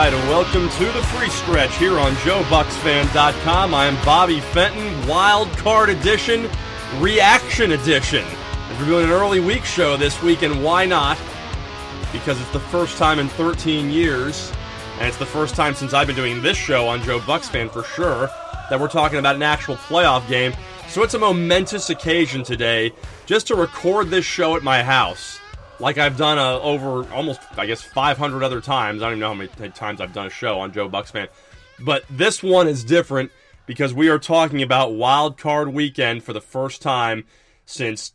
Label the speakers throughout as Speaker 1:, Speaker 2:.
Speaker 1: right, and welcome to the free stretch here on JoeBucksFan.com. I am Bobby Fenton, Wild Card Edition, Reaction Edition. We're doing an early week show this week, and why not? Because it's the first time in 13 years, and it's the first time since I've been doing this show on Joe Bucks Fan for sure, that we're talking about an actual playoff game. So it's a momentous occasion today just to record this show at my house. Like I've done over almost, 500 other times. I don't even know how many times I've done a show on Joe Bucks Fan. But this one is different because we are talking about Wild Card Weekend for the first time since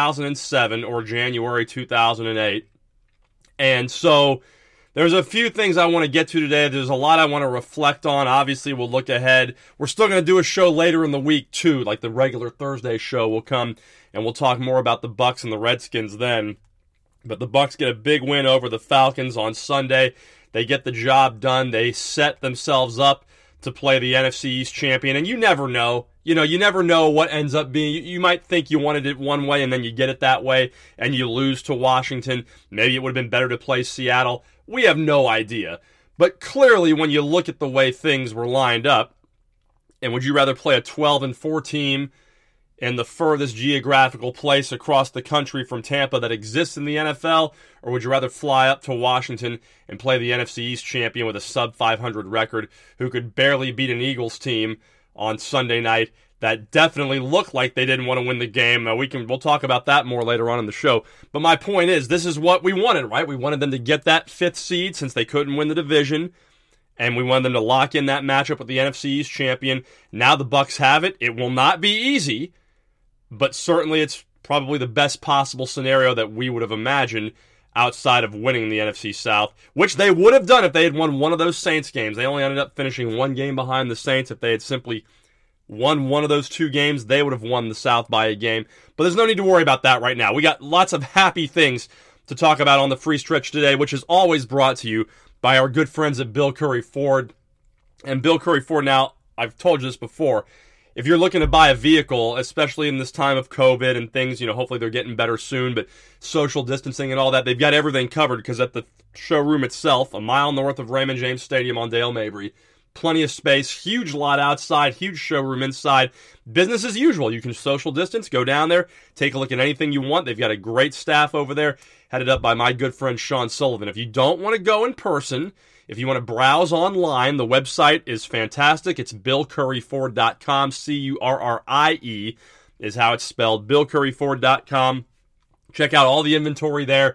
Speaker 1: 2007 or January 2008. And so there's a few things I want to get to today. There's a lot I want to reflect on. Obviously, we'll look ahead. We're still going to do a show later in the week, too. Like the regular Thursday show will come, and we'll talk more about the Bucks and the Redskins then. But the Bucks get a big win over the Falcons on Sunday. They get the job done. They set themselves up to play the NFC East champion. And you never know. You never know what ends up being. You might think you wanted it one way and then you get it that way and you lose to Washington. Maybe it would have been better to play Seattle. We have no idea. But clearly when you look at the way things were lined up, and would you rather play a 12-4 team in the furthest geographical place across the country from Tampa that exists in the NFL, or would you rather fly up to Washington and play the NFC East champion with a sub-500 record who could barely beat an Eagles team on Sunday night that definitely looked like they didn't want to win the game? We'll talk about that more later on in the show. But my point is, this is what we wanted, right? We wanted them to get that fifth seed since they couldn't win the division, and we wanted them to lock in that matchup with the NFC East champion. Now the Bucks have it. It will not be easy, but certainly it's probably the best possible scenario that we would have imagined outside of winning the NFC South, which they would have done if they had won one of those Saints games. They only ended up finishing one game behind the Saints. If they had simply won one of those two games, they would have won the South by a game. But there's no need to worry about that right now. We got lots of happy things to talk about on the free stretch today, which is always brought to you by our good friends at Bill Curry Ford. And Bill Curry Ford, now, I've told you this before, if you're looking to buy a vehicle, especially in this time of COVID and things, hopefully they're getting better soon, but social distancing and all that, they've got everything covered because at the showroom itself, a mile north of Raymond James Stadium on Dale Mabry, plenty of space, huge lot outside, huge showroom inside, business as usual. You can social distance, go down there, take a look at anything you want. They've got a great staff over there, headed up by my good friend Sean Sullivan. If you don't want to go in person, if you want to browse online, the website is fantastic. It's BillCurryFord.com. Currie is how it's spelled. BillCurryFord.com. Check out all the inventory there.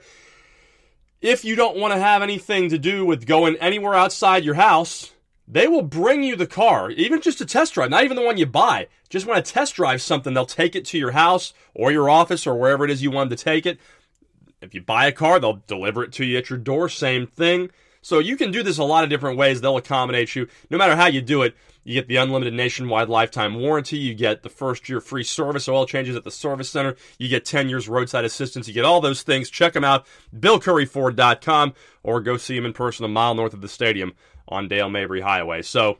Speaker 1: If you don't want to have anything to do with going anywhere outside your house, they will bring you the car, even just a test drive, not even the one you buy. Just want to test drive something, they'll take it to your house or your office or wherever it is you wanted to take it. If you buy a car, they'll deliver it to you at your door, same thing. So you can do this a lot of different ways. They'll accommodate you. No matter how you do it, you get the unlimited nationwide lifetime warranty. You get the first year free service, oil changes at the service center. You get 10 years roadside assistance. You get all those things. Check them out, BillCurryFord.com, or go see them in person a mile north of the stadium on Dale Mabry Highway. So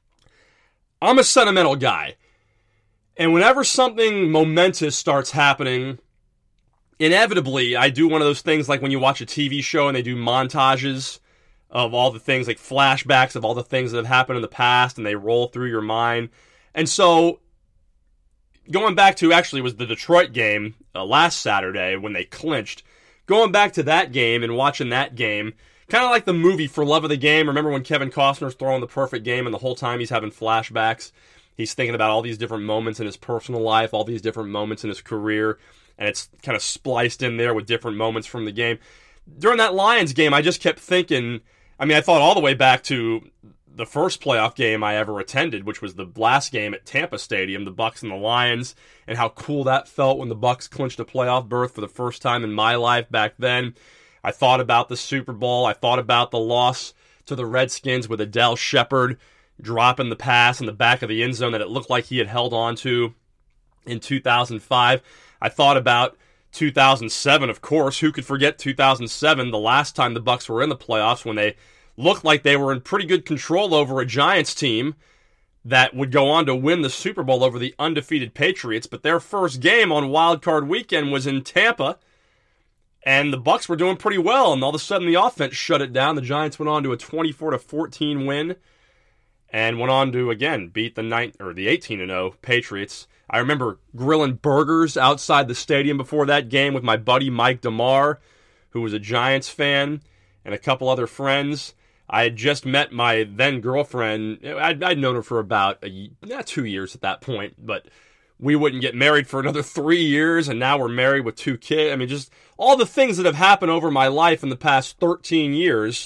Speaker 1: I'm a sentimental guy. And whenever something momentous starts happening, inevitably I do one of those things like when you watch a TV show and they do montages of all the things, like flashbacks of all the things that have happened in the past, and they roll through your mind. And so, going back to, actually, it was the Detroit game last Saturday when they clinched. Going back to that game and watching that game, kind of like the movie For Love of the Game. Remember when Kevin Costner's throwing the perfect game and the whole time he's having flashbacks? He's thinking about all these different moments in his personal life, all these different moments in his career, and it's kind of spliced in there with different moments from the game. During that Lions game, I just kept thinking, I thought all the way back to the first playoff game I ever attended, which was the last game at Tampa Stadium, the Bucks and the Lions, and how cool that felt when the Bucks clinched a playoff berth for the first time in my life back then. I thought about the Super Bowl. I thought about the loss to the Redskins with Adele Shepard dropping the pass in the back of the end zone that it looked like he had held on to in 2005. I thought about 2007, of course. Who could forget 2007, the last time the Bucks were in the playoffs, when they looked like they were in pretty good control over a Giants team that would go on to win the Super Bowl over the undefeated Patriots. But their first game on Wild Card Weekend was in Tampa, And the Bucs were doing pretty well, and all of a sudden the offense shut it down. The Giants went on to a 24-14 win, and went on to again beat the 18-0 Patriots. I remember grilling burgers outside the stadium before that game with my buddy Mike DeMar, who was a Giants fan, and a couple other friends. I had just met my then girlfriend. I'd known her for about 2 years at that point, but we wouldn't get married for another 3 years, and now we're married with 2 kids. I mean, just all the things that have happened over my life in the past 13 years.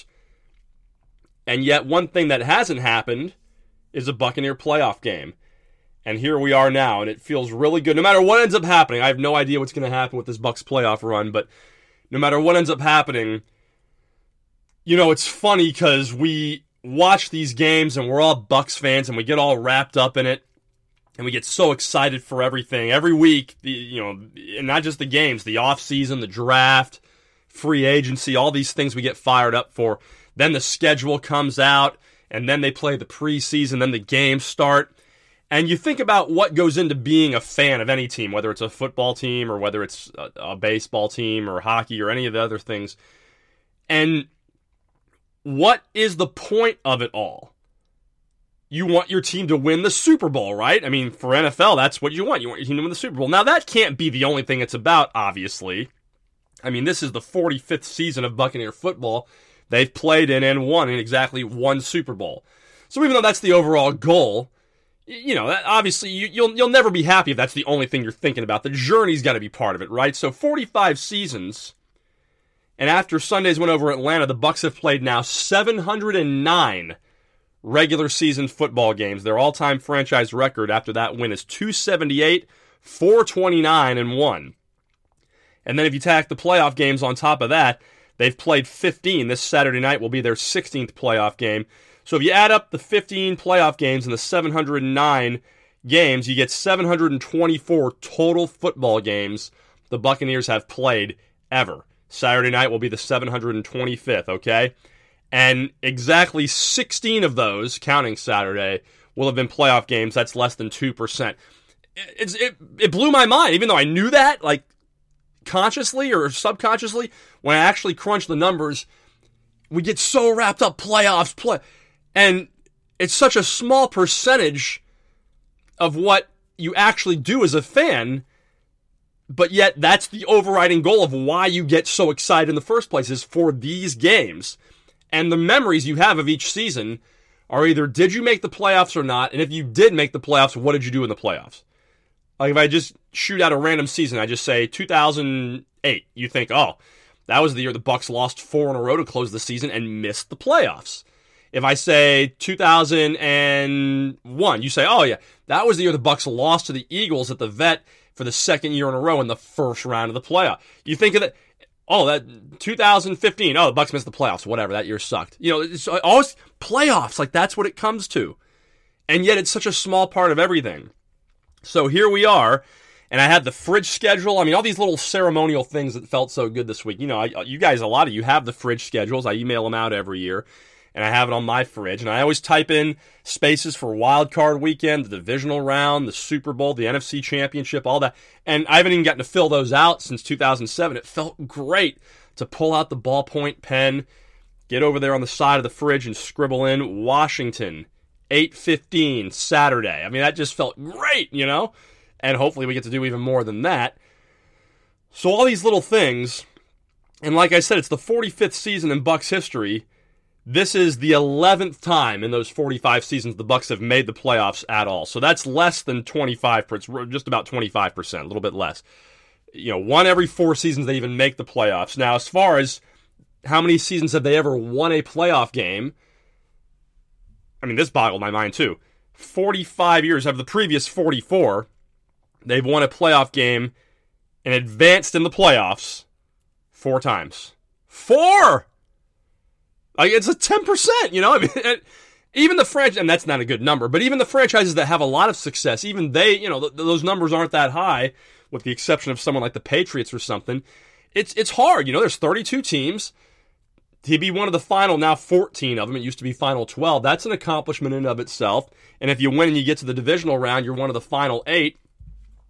Speaker 1: And yet one thing that hasn't happened is a Buccaneer playoff game. And here we are now, and it feels really good. No matter what ends up happening, I have no idea what's going to happen with this Bucs playoff run, but no matter what ends up happening, it's funny because we watch these games and we're all Bucs fans and we get all wrapped up in it. And we get so excited for everything. Every week, and not just the games, the offseason, the draft, free agency, all these things we get fired up for. Then the schedule comes out, and then they play the preseason, then the games start. And you think about what goes into being a fan of any team, whether it's a football team or whether it's a baseball team or hockey or any of the other things. And what is the point of it all? You want your team to win the Super Bowl, right? I mean, for NFL, that's what you want. You want your team to win the Super Bowl. Now, that can't be the only thing it's about, obviously. I mean, this is the 45th season of Buccaneer football. They've played in and won in exactly one Super Bowl. So even though that's the overall goal, obviously you'll never be happy if that's the only thing you're thinking about. The journey's got to be part of it, right? So 45 seasons, and after Sunday's win over Atlanta, the Bucs have played now 709 regular season football games. Their all-time franchise record after that win is 278, 429, and 1. And then if you tack the playoff games on top of that, they've played 15. This Saturday night will be their 16th playoff game. So if you add up the 15 playoff games and the 709 games, you get 724 total football games the Buccaneers have played ever. Saturday night will be the 725th, okay? And exactly 16 of those, counting Saturday, will have been playoff games. That's less than 2%. It blew my mind, even though I knew that, like, consciously or subconsciously. When I actually crunch the numbers, we get so wrapped up playoffs, and it's such a small percentage of what you actually do as a fan, but yet that's the overriding goal of why you get so excited in the first place, is for these games. And the memories you have of each season are either, did you make the playoffs or not? And if you did make the playoffs, what did you do in the playoffs? Like, if I just shoot out a random season, I just say 2008, you think, oh, that was the year the Bucs lost 4 in a row to close the season and missed the playoffs. If I say 2001, you say, oh yeah, that was the year the Bucs lost to the Eagles at the Vet for the second year in a row in the first round of the playoff. You think of that. Oh, that 2015. Oh, the Bucs missed the playoffs. Whatever, that year sucked. It's always playoffs. Like, that's what it comes to. And yet it's such a small part of everything. So here we are, and I had the fridge schedule. I mean, all these little ceremonial things that felt so good this week. You guys, a lot of you have the fridge schedules. I email them out every year, and I have it on my fridge. And I always type in spaces for Wild Card Weekend, the divisional round, the Super Bowl, the NFC Championship, all that. And I haven't even gotten to fill those out since 2007. It felt great to pull out the ballpoint pen, get over there on the side of the fridge and scribble in Washington, 8:15 Saturday. I mean, that just felt great, And hopefully we get to do even more than that. So all these little things, and like I said, it's the 45th season in Bucs history. This is the 11th time in those 45 seasons the Bucs have made the playoffs at all. So that's less than 25%, just about 25%, a little bit less. One every 4 seasons they even make the playoffs. Now, as far as how many seasons have they ever won a playoff game, I mean, this boggled my mind too. 45 years of the previous 44, they've won a playoff game and advanced in the playoffs 4 times. 4! Like, it's a 10%, I mean, even the franchise, and that's not a good number, but even the franchises that have a lot of success, even they, those numbers aren't that high, with the exception of someone like the Patriots or something. It's hard, there's 32 teams. To be one of the final, now 14 of them, it used to be final 12, that's an accomplishment in and of itself. And if you win and you get to the divisional round, you're one of the final 8.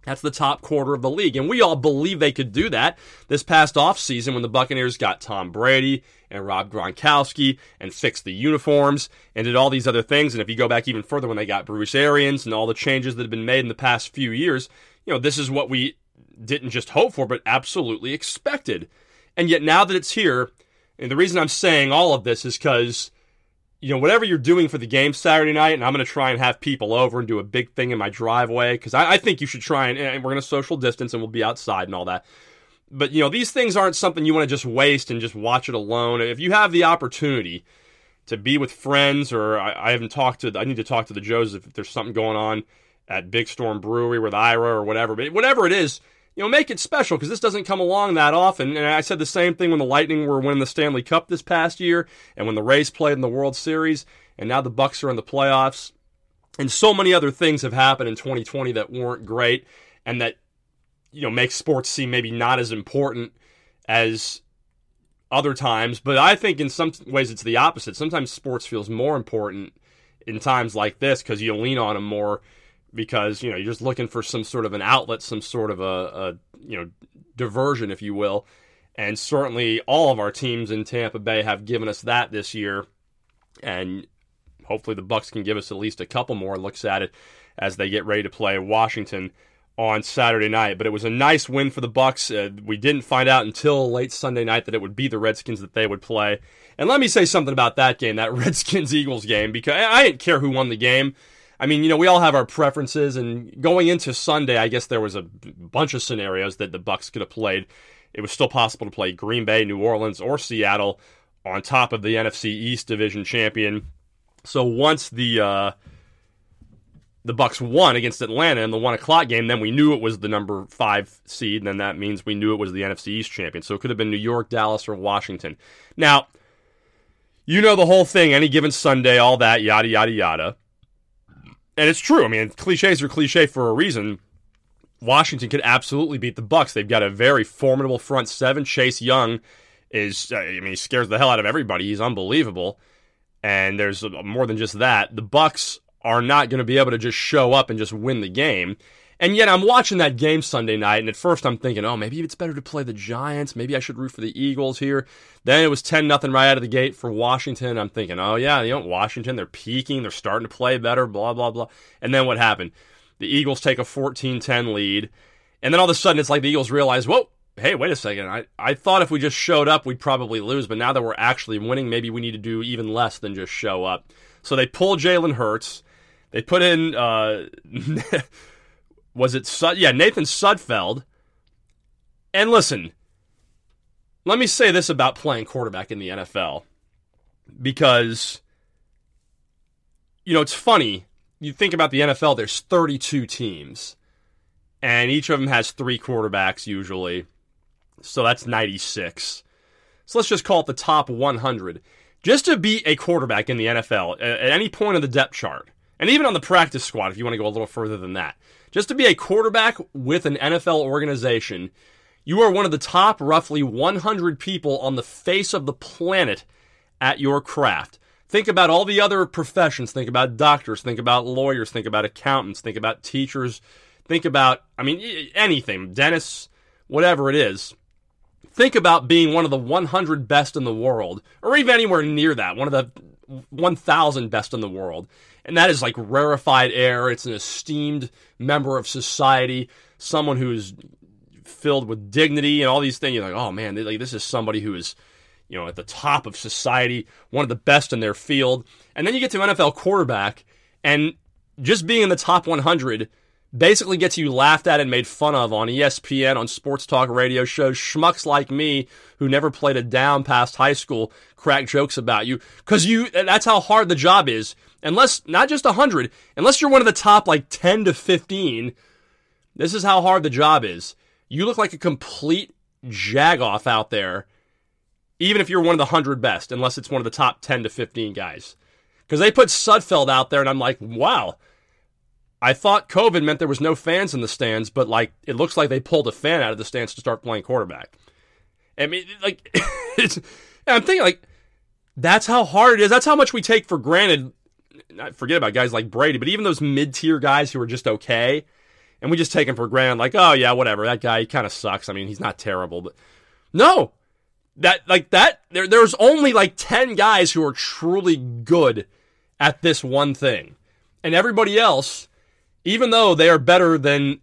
Speaker 1: That's the top quarter of the league, and we all believe they could do that this past offseason when the Buccaneers got Tom Brady and Rob Gronkowski and fixed the uniforms and did all these other things. And if you go back even further when they got Bruce Arians and all the changes that have been made in the past few years, this is what we didn't just hope for, but absolutely expected. And yet now that it's here, and the reason I'm saying all of this is because whatever you're doing for the game Saturday night, and I'm going to try and have people over and do a big thing in my driveway, because I think you should try and we're going to social distance and we'll be outside and all that. But, these things aren't something you want to just waste and just watch it alone. If you have the opportunity to be with friends, or I need to talk to the Joes if there's something going on at Big Storm Brewery with Ira or whatever. But whatever it is, make it special, because this doesn't come along that often. And I said the same thing when the Lightning were winning the Stanley Cup this past year, and when the Rays played in the World Series, and now the Bucks are in the playoffs. And so many other things have happened in 2020 that weren't great, and that make sports seem maybe not as important as other times. But I think in some ways it's the opposite. Sometimes sports feels more important in times like this because you lean on them more, because you're just looking for some sort of an outlet, some sort of a diversion, if you will. And certainly all of our teams in Tampa Bay have given us that this year, and hopefully the Bucks can give us at least a couple more looks at it as they get ready to play Washington on Saturday night. But it was a nice win for the Bucks. We didn't find out until late Sunday night that it would be the Redskins that they would play. And let me say something about that game, that Redskins-Eagles game, because I didn't care who won the game. I mean, we all have our preferences, and going into Sunday, I guess there was a bunch of scenarios that the Bucks could have played. It was still possible to play Green Bay, New Orleans, or Seattle on top of the NFC East division champion. So once the Bucks won against Atlanta in the 1 o'clock game, then we knew it was the number 5 seed, and then that means we knew it was the NFC East champion. So it could have been New York, Dallas, or Washington. Now, the whole thing, any given Sunday, all that, yada, yada, yada. And it's true. I mean, cliches are cliche for a reason. Washington could absolutely beat the Bucks. They've got a very formidable front seven. Chase Young he scares the hell out of everybody. He's unbelievable. And there's more than just that. The Bucks are not going to be able to just show up and just win the game. And yet I'm watching that game Sunday night, and at first I'm thinking, maybe it's better to play the Giants. Maybe I should root for the Eagles here. Then it was 10-0 right out of the gate for Washington. I'm thinking, Washington, they're peaking. They're starting to play better, blah, blah, blah. And then what happened? The Eagles take a 14-10 lead. And then all of a sudden it's like the Eagles realize, whoa, hey, wait a second. I thought if we just showed up, we'd probably lose. But now that we're actually winning, maybe we need to do even less than just show up. So they pull Jalen Hurts. They put in... Nathan Sudfeld. And listen, let me say this about playing quarterback in the NFL. Because, it's funny. You think about the NFL, there's 32 teams. And each of them has 3 quarterbacks usually. So that's 96. So let's just call it the top 100. Just to be a quarterback in the NFL at any point of the depth chart, and even on the practice squad if you want to go a little further than that, just to be a quarterback with an NFL organization, you are one of the top roughly 100 people on the face of the planet at your craft. Think about all the other professions. Think about doctors. Think about lawyers. Think about accountants. Think about teachers. Think about, anything. Dentists, whatever it is. Think about being one of the 100 best in the world, or even anywhere near that, one of the 1,000 best in the world. And that is like rarefied air. It's an esteemed member of society, someone who is filled with dignity and all these things. You're like, oh man, this is somebody who is, at the top of society, one of the best in their field. And then you get to NFL quarterback, and just being in the top 100 basically gets you laughed at and made fun of on ESPN, on sports talk radio shows. Schmucks like me, who never played a down past high school, crack jokes about you. Because that's how hard the job is. Unless, not just 100, unless you're one of the top 10 to 15, this is how hard the job is. You look like a complete jagoff out there, even if you're one of the 100 best, unless it's one of the top 10 to 15 guys. Because they put Sudfeld out there, and I'm like, wow. I thought COVID meant there was no fans in the stands, but it looks like they pulled a fan out of the stands to start playing quarterback. I'm thinking, that's how hard it is. That's how much we take for granted. I forget about guys like Brady, but even those mid-tier guys who are just okay, and we just take him for granted, like, oh yeah, whatever, that guy, he kind of sucks. I mean, he's not terrible, but no, there's only like 10 guys who are truly good at this one thing, and everybody else, even though they are better than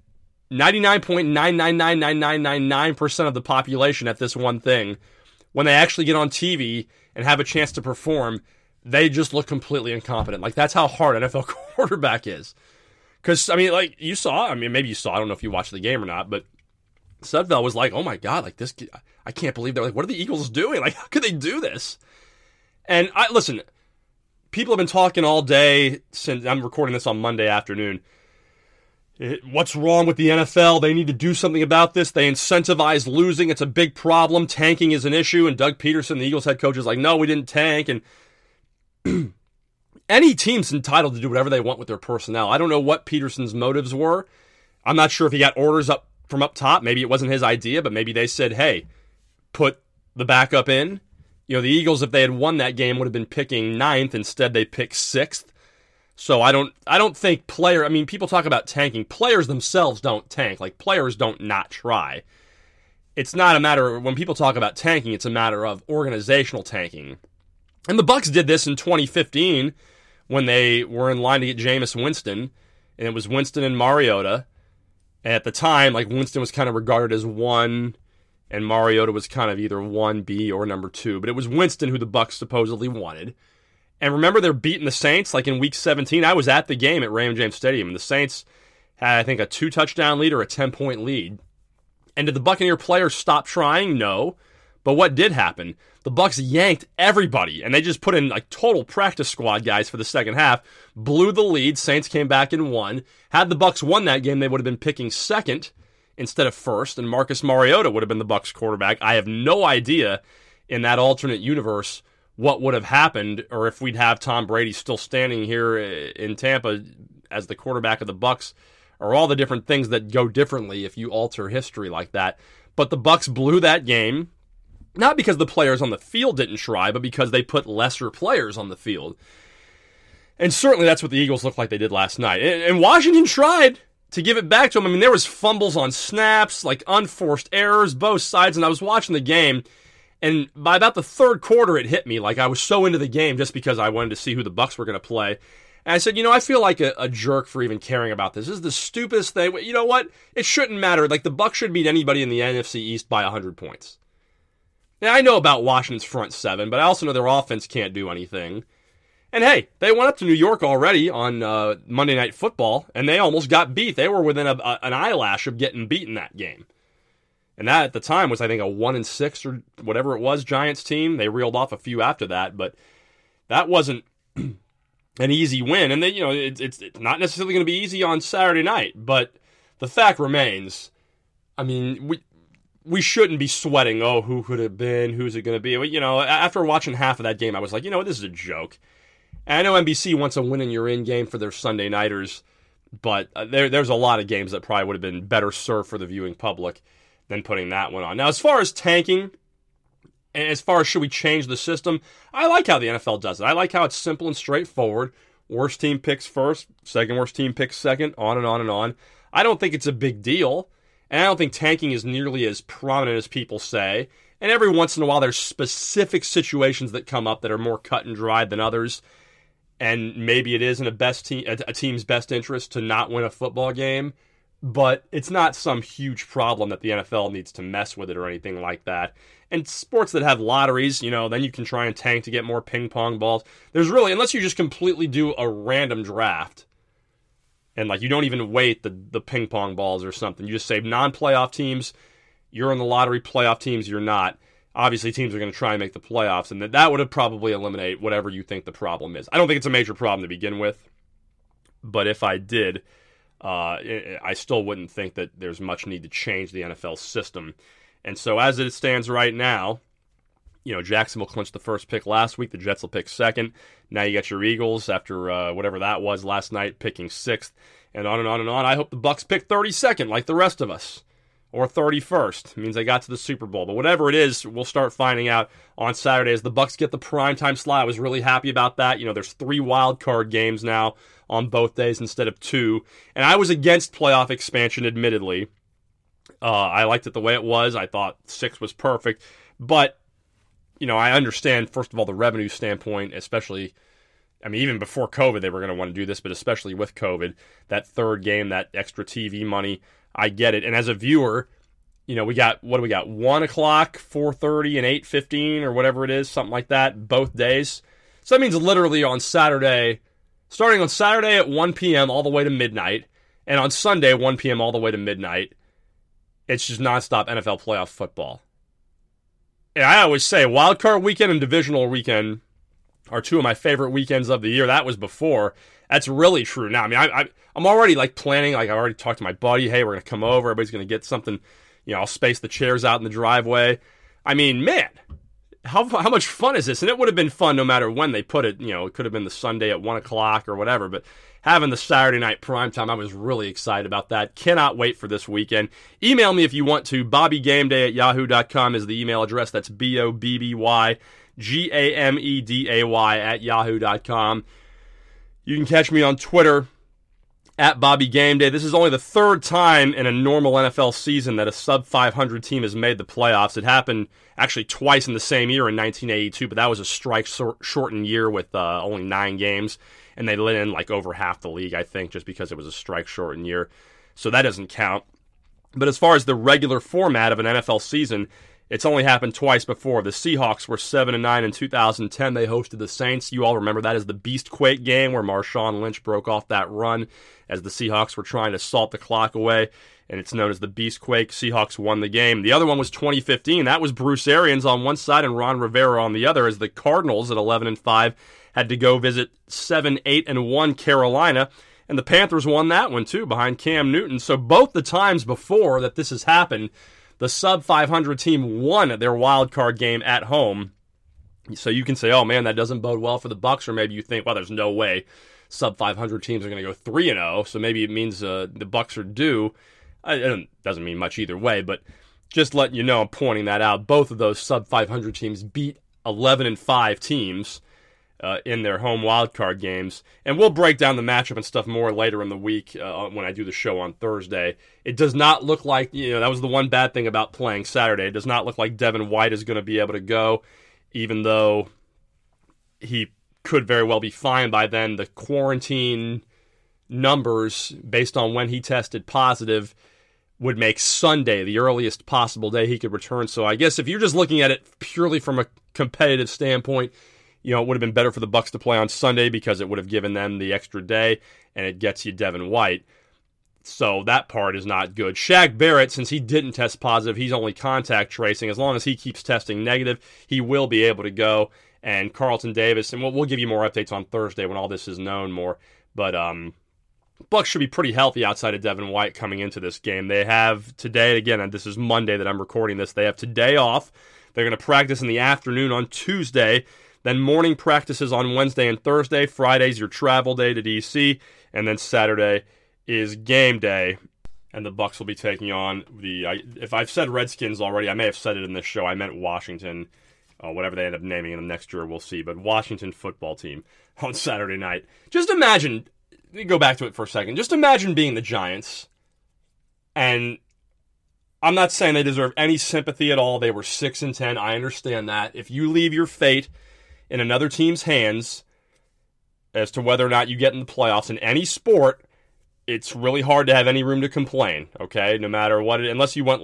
Speaker 1: 99.9999999% of the population at this one thing, when they actually get on TV and have a chance to perform, they just look completely incompetent. Like, that's how hard NFL quarterback is. Because, I mean, like, you saw, maybe you saw, I don't know if you watched the game or not, but Sudfeld was like, oh my God, like, this, I can't believe they're like, what are the Eagles doing? Like, how could they do this? And listen, people have been talking all day since I'm recording this on Monday afternoon. What's wrong with the NFL? They need to do something about this. They incentivize losing. It's a big problem. Tanking is an issue. And Doug Peterson, the Eagles head coach, is like, no, we didn't tank. And any team's entitled to do whatever they want with their personnel. I don't know what Peterson's motives were. I'm not sure if he got orders up from up top. Maybe it wasn't his idea, but maybe they said, hey, put the backup in. You know, the Eagles, if they had won that game, would have been picking 9th. Instead, they picked 6th. So I don't think people talk about tanking. Players themselves don't tank. Like, players don't not try. It's not a matter of, when people talk about tanking, it's a matter of organizational tanking. And the Bucs did this in 2015 when they were in line to get Jameis Winston, and it was Winston and Mariota. And at the time, like, Winston was kind of regarded as 1, and Mariota was kind of either 1B or number 2. But it was Winston who the Bucs supposedly wanted. And remember, they're beating the Saints, like in Week 17. I was at the game at Raymond James Stadium, and the Saints had, I think, a 2-touchdown lead or a 10-point lead. And did the Buccaneer players stop trying? No. But what did happen? The Bucs yanked everybody, and they just put in like total practice squad guys for the second half, blew the lead. Saints came back and won. Had the Bucs won that game, they would have been picking 2nd instead of 1st, and Marcus Mariota would have been the Bucs quarterback. I have no idea in that alternate universe what would have happened, or if we'd have Tom Brady still standing here in Tampa as the quarterback of the Bucs, or all the different things that go differently if you alter history like that. But the Bucs blew that game, not because the players on the field didn't try, but because they put lesser players on the field. And certainly that's what the Eagles looked like they did last night. And Washington tried to give it back to them. I mean, there was fumbles on snaps, like unforced errors, both sides, and I was watching the game. And by about the third quarter, it hit me. Like, I was so into the game just because I wanted to see who the Bucs were going to play. And I said, I feel like a jerk for even caring about this. This is the stupidest thing. You know what? It shouldn't matter. Like, the Bucs should beat anybody in the NFC East by 100 points. Now, I know about Washington's front 7, but I also know their offense can't do anything. And hey, they went up to New York already on Monday Night Football, and they almost got beat. They were within an eyelash of getting beat in that game. And that, at the time, was, I think, a 1-6 or whatever it was Giants team. They reeled off a few after that, but that wasn't an easy win. And then, it's not necessarily going to be easy on Saturday night, but the fact remains, I mean, we shouldn't be sweating, oh, who could have been, who's it going to be? After watching half of that game, I was like, this is a joke. And I know NBC wants a win-and-you're-in game for their Sunday nighters, but there's a lot of games that probably would have been better served for the viewing public than putting that one on. Now, as far as tanking, and as far as should we change the system, I like how the NFL does it. I like how it's simple and straightforward. Worst team picks first, second worst team picks second, on and on and on. I don't think it's a big deal, and I don't think tanking is nearly as prominent as people say. And every once in a while, there's specific situations that come up that are more cut and dried than others, and maybe it is in a team's best interest to not win a football game. But it's not some huge problem that the NFL needs to mess with it or anything like that. And sports that have lotteries, then you can try and tank to get more ping pong balls. There's really, unless you just completely do a random draft, and like you don't even weight the ping pong balls or something. You just say non-playoff teams, you're in the lottery, playoff teams, you're not. Obviously, teams are going to try and make the playoffs, and that would probably eliminate whatever you think the problem is. I don't think it's a major problem to begin with, but if I did, I still wouldn't think that there's much need to change the NFL system. And so as it stands right now, Jacksonville clinched the first pick last week. The Jets will pick second. Now you got your Eagles after whatever that was last night, picking 6th, and on and on and on. I hope the Bucs pick 32nd like the rest of us. or 31st. It means they got to the Super Bowl. But whatever it is, we'll start finding out on Saturday as the Bucs get the primetime slot. I was really happy about that. There's 3 wild card games now on both days instead of 2. And I was against playoff expansion, admittedly. I liked it the way it was. I thought 6 was perfect. But, I understand, first of all, the revenue standpoint, especially, even before COVID, they were going to want to do this, but especially with COVID, that third game, that extra TV money, I get it. And as a viewer, we got, 1 o'clock, 4:30, and 8:15, or whatever it is, something like that, both days. So that means literally on Saturday, starting on Saturday at 1 p.m. all the way to midnight, and on Sunday, 1 p.m. all the way to midnight, it's just nonstop NFL playoff football. And I always say, wild card weekend and divisional weekend are 2 of my favorite weekends of the year. That was before. That's really true now. I'm already planning. I already talked to my buddy. Hey, we're going to come over. Everybody's going to get something. I'll space the chairs out in the driveway. Man, how much fun is this? And it would have been fun no matter when they put it. It could have been the Sunday at 1 o'clock or whatever. But having the Saturday night primetime, I was really excited about that. Cannot wait for this weekend. Email me if you want to. BobbyGameday@yahoo.com is the email address. That's BobbyGameday@yahoo.com. You can catch me on Twitter @BobbyGameday. This is only the 3rd time in a normal NFL season that a sub-500 team has made the playoffs. It happened actually twice in the same year in 1982, but that was a strike-shortened year with only 9 games, and they let in over half the league, I think, just because it was a strike-shortened year. So that doesn't count. But as far as the regular format of an NFL season, it's only happened twice before. The Seahawks were 7-9 in 2010. They hosted the Saints. You all remember that as the Beastquake game where Marshawn Lynch broke off that run as the Seahawks were trying to salt the clock away, and it's known as the Beastquake. Seahawks won the game. The other one was 2015. That was Bruce Arians on one side and Ron Rivera on the other, as the Cardinals at 11-5 had to go visit 7-8-1 Carolina, and the Panthers won that one too behind Cam Newton. So both the times before that this has happened, the sub-500 team won their wild card game at home. So you can say, oh man, that doesn't bode well for the Bucs, or maybe you think, well, there's no way sub-500 teams are going to go 3-0, so maybe it means the Bucs are due. It doesn't mean much either way, but just letting you know, I'm pointing that out. Both of those sub-500 teams beat 11-5 teams in their home wildcard games. And we'll break down the matchup and stuff more later in the week when I do the show on Thursday. It does not look like, that was the one bad thing about playing Saturday. It does not look like Devin White is going to be able to go, even though he could very well be fine by then. The quarantine numbers, based on when he tested positive, would make Sunday the earliest possible day he could return. So I guess if you're just looking at it purely from a competitive standpoint, it would have been better for the Bucs to play on Sunday because it would have given them the extra day, and it gets you Devin White. So that part is not good. Shaq Barrett, since he didn't test positive, he's only contact tracing. As long as he keeps testing negative, he will be able to go. And Carlton Davis, and we'll give you more updates on Thursday when all this is known more. But Bucs should be pretty healthy outside of Devin White coming into this game. They have today, again, and this is Monday that I'm recording this, they have today off. They're going to practice in the afternoon on Tuesday. Then morning practices on Wednesday and Thursday. Friday's your travel day to D.C. And then Saturday is game day. And the Bucs will be taking on if I've said Redskins already, I may have said it in this show. I meant Washington. Whatever they end up naming them next year, we'll see. But Washington football team on Saturday night. Just imagine, let me go back to it for a second. Just imagine being the Giants. And I'm not saying they deserve any sympathy at all. They were 6-10. I understand that. If you leave your fate in another team's hands as to whether or not you get in the playoffs in any sport, it's really hard to have any room to complain, okay? No matter what, unless you went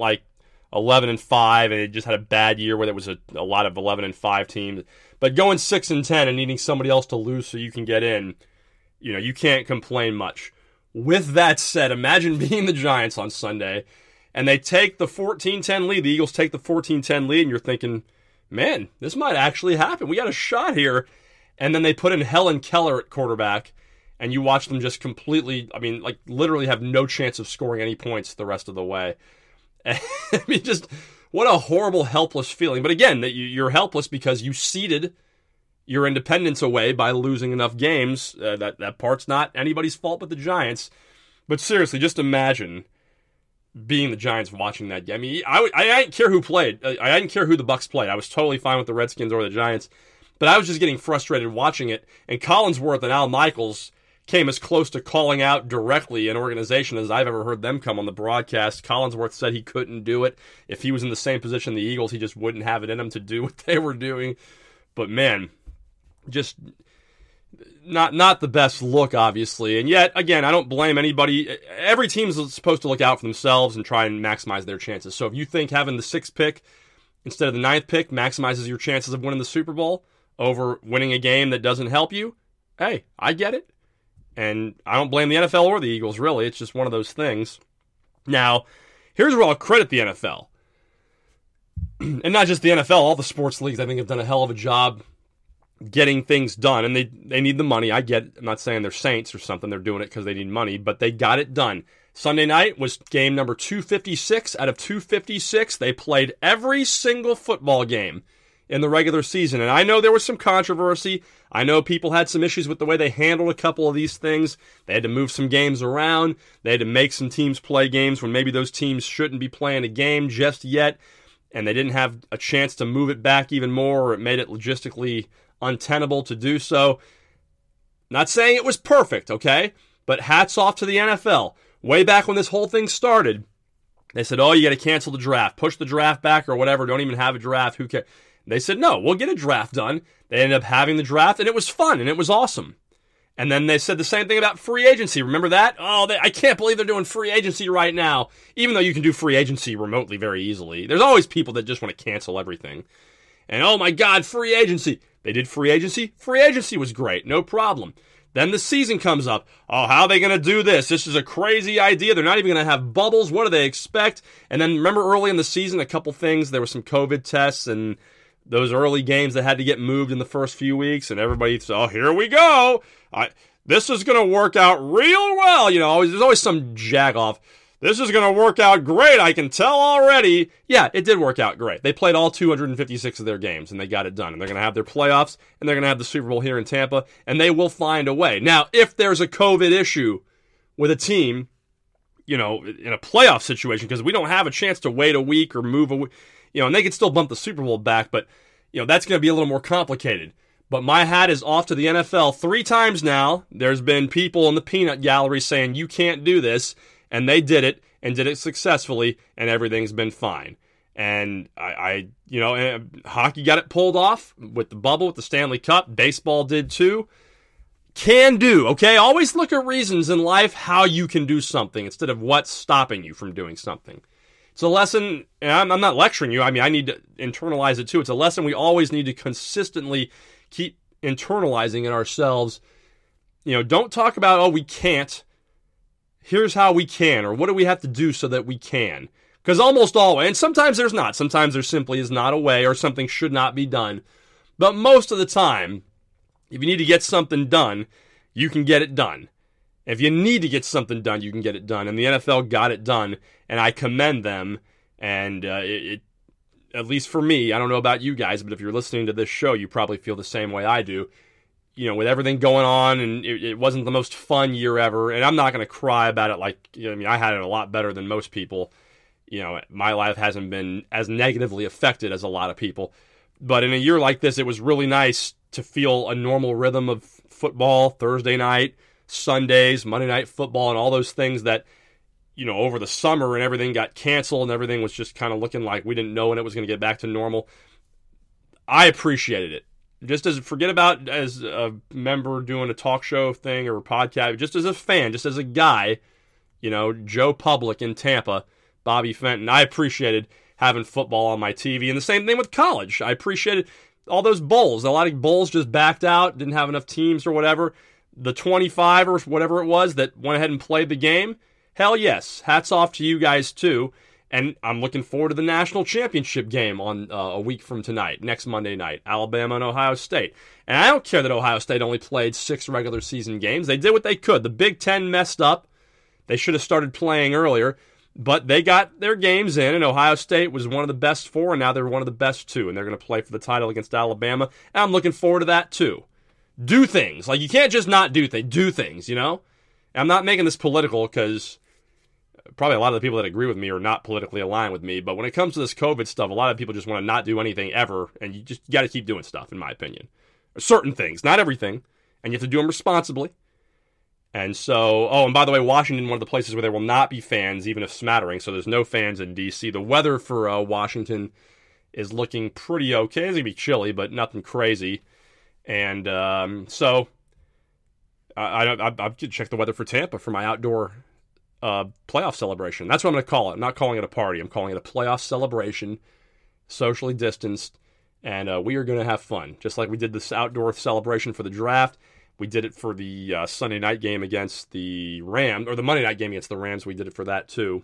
Speaker 1: 11-5 and it just had a bad year where there was a lot of 11-5 teams. But going 6-10 and needing somebody else to lose so you can get in, you can't complain much. With that said, imagine being the Giants on Sunday and they take the 14-10 lead. The Eagles take the 14-10 lead and you're thinking, man, this might actually happen. We got a shot here. And then they put in Helen Keller at quarterback, and you watch them just completely, literally have no chance of scoring any points the rest of the way. Just what a horrible, helpless feeling. But again, you're helpless because you ceded your independence away by losing enough games. That part's not anybody's fault but the Giants. But seriously, just imagine being the Giants watching that game. I mean, I didn't care who played. I didn't care who the Bucs played. I was totally fine with the Redskins or the Giants. But I was just getting frustrated watching it. And Collinsworth and Al Michaels came as close to calling out directly an organization as I've ever heard them come on the broadcast. Collinsworth said he couldn't do it. If he was in the same position the Eagles, he just wouldn't have it in him to do what they were doing. But man, just not the best look, obviously. And yet, again, I don't blame anybody. Every team is supposed to look out for themselves and try and maximize their chances. So if you think having the 6th pick instead of the 9th pick maximizes your chances of winning the Super Bowl over winning a game that doesn't help you, hey, I get it. And I don't blame the NFL or the Eagles, really. It's just one of those things. Now, here's where I'll credit the NFL. And not just the NFL, all the sports leagues, I think, have done a hell of a job getting things done. And they need the money. I get it. I'm not saying they're saints or something. They're doing it because they need money. But they got it done. Sunday night was game number 256 out of 256. They played every single football game in the regular season. And I know there was some controversy. I know people had some issues with the way they handled a couple of these things. They had to move some games around. They had to make some teams play games when maybe those teams shouldn't be playing a game just yet. And they didn't have a chance to move it back even more, or it made it logistically untenable to do so. Not saying it was perfect, okay? But hats off to the NFL. Way back when this whole thing started, they said, oh, you got to cancel the draft. Push the draft back or whatever. Don't even have a draft. Who cares? They said, no, we'll get a draft done. They ended up having the draft, and it was fun, and it was awesome. And then they said the same thing about free agency. Remember that? Oh, I can't believe they're doing free agency right now, even though you can do free agency remotely very easily. There's always people that just want to cancel everything. And oh my God, free agency. They did free agency. Free agency was great, no problem. Then the season comes up. Oh, how are they going to do this? This is a crazy idea. They're not even going to have bubbles. What do they expect? And then remember early in the season, a couple things, there were some COVID tests and those early games that had to get moved in the first few weeks, and everybody said, oh, here we go. This is going to work out real well. You know, there's always some jag-off. This is going to work out great, I can tell already. Yeah, it did work out great. They played all 256 of their games, and they got it done. And they're going to have their playoffs, and they're going to have the Super Bowl here in Tampa, and they will find a way. Now, if there's a COVID issue with a team, you know, in a playoff situation, because we don't have a chance to wait a week or move a week, you know, and they could still bump the Super Bowl back, but, you know, that's going to be a little more complicated. But my hat is off to the NFL 3 times now. There's been people in the peanut gallery saying, you can't do this, and they did it, and did it successfully, and everything's been fine. And hockey got it pulled off with the bubble, with the Stanley Cup. Baseball did too. Can do, okay? Always look at reasons in life how you can do something instead of what's stopping you from doing something. It's a lesson, and I'm not lecturing you. I mean, I need to internalize it too. It's a lesson we always need to consistently keep internalizing in ourselves. You know, don't talk about, oh, we can't. Here's how we can, or what do we have to do so that we can? Because almost always, and sometimes there's not. Sometimes there simply is not a way, or something should not be done. But most of the time, if you need to get something done, you can get it done. If you need to get something done, you can get it done. And the NFL got it done, and I commend them. And it, at least for me, I don't know about you guys, but if you're listening to this show, you probably feel the same way I do. You know, with everything going on, and it wasn't the most fun year ever. And I'm not going to cry about it like, you know, I mean, I had it a lot better than most people. You know, my life hasn't been as negatively affected as a lot of people. But in a year like this, it was really nice to feel a normal rhythm of football, Thursday night, Sundays, Monday Night Football, and all those things that, you know, over the summer and everything got canceled and everything was just kind of looking like we didn't know when it was going to get back to normal. I appreciated it. Just as, forget about as a member doing a talk show thing or a podcast, just as a fan, just as a guy, you know, Joe Public in Tampa, Bobby Fenton, I appreciated having football on my TV. And the same thing with college. I appreciated all those bowls. A lot of bowls just backed out, didn't have enough teams or whatever. The 25 or whatever it was that went ahead and played the game, hell yes. Hats off to you guys too. And I'm looking forward to the national championship game on a week from tonight, next Monday night, Alabama and Ohio State. And I don't care that Ohio State only played 6 regular season games. They did what they could. The Big Ten messed up. They should have started playing earlier. But they got their games in, and Ohio State was one of the best 4, and now they're one of the best 2, and they're going to play for the title against Alabama. And I'm looking forward to that too. Do things. Like, you can't just not do things, you know? And I'm not making this political because probably a lot of the people that agree with me are not politically aligned with me. But when it comes to this COVID stuff, a lot of people just want to not do anything ever. And you got to keep doing stuff, in my opinion. Certain things, not everything. And you have to do them responsibly. And so, and by the way, Washington, one of the places where there will not be fans, even if smattering. So there's no fans in D.C. The weather for Washington is looking pretty okay. It's going to be chilly, but nothing crazy. And so I could check the weather for Tampa for my outdoor playoff celebration. That's what I'm going to call it. I'm not calling it a party. I'm calling it a playoff celebration, socially distanced. And we are going to have fun. Just like we did this outdoor celebration for the draft. We did it for the Sunday night game against the Rams, or the Monday night game against the Rams. We did it for that too.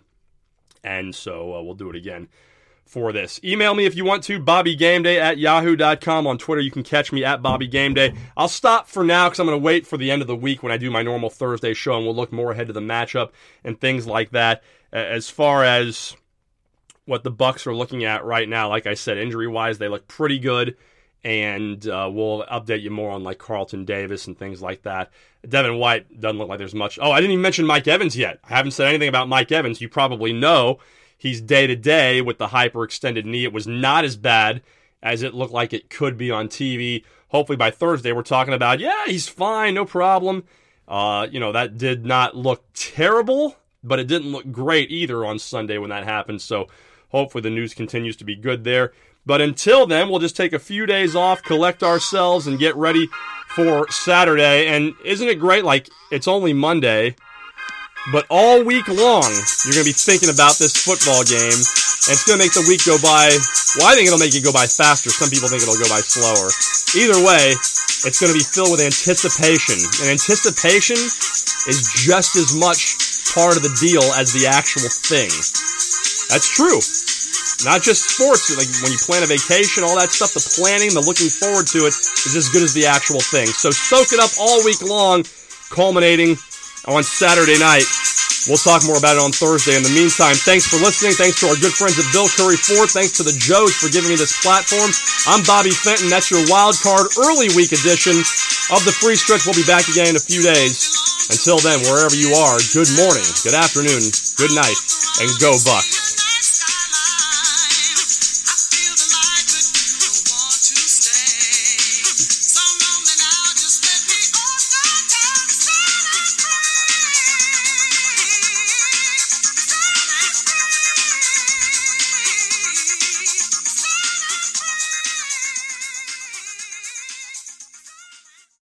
Speaker 1: And so we'll do it again for this. Email me if you want to, BobbyGameDay@yahoo.com. On Twitter, you can catch me at BobbyGameDay. I'll stop for now because I'm going to wait for the end of the week when I do my normal Thursday show, and we'll look more ahead to the matchup and things like that. As far as what the Bucs are looking at right now, like I said, injury-wise, they look pretty good. And we'll update you more on like Carlton Davis and things like that. Devin White doesn't look like there's much. Oh, I didn't even mention Mike Evans yet. I haven't said anything about Mike Evans. You probably know he's day-to-day with the hyperextended knee. It was not as bad as it looked like it could be on TV. Hopefully by Thursday we're talking about, yeah, he's fine, no problem. That did not look terrible, but it didn't look great either on Sunday when that happened. So hopefully the news continues to be good there. But until then, we'll just take a few days off, collect ourselves, and get ready for Saturday. And isn't it great? Like, it's only Monday, but all week long, you're going to be thinking about this football game. And it's going to make the week go by, well, I think it'll make it go by faster. Some people think it'll go by slower. Either way, it's going to be filled with anticipation. And anticipation is just as much part of the deal as the actual thing. That's true. Not just sports, like when you plan a vacation, all that stuff, the planning, the looking forward to it is as good as the actual thing. So soak it up all week long, culminating on Saturday night. We'll talk more about it on Thursday. In the meantime, thanks for listening. Thanks to our good friends at Bill Curry Ford. Thanks to the Joes for giving me this platform. I'm Bobby Fenton. That's your Wild Card early week edition of the Free Stretch. We'll be back again in a few days. Until then, wherever you are, good morning, good afternoon, good night, and go Bucs.
Speaker 2: Somebody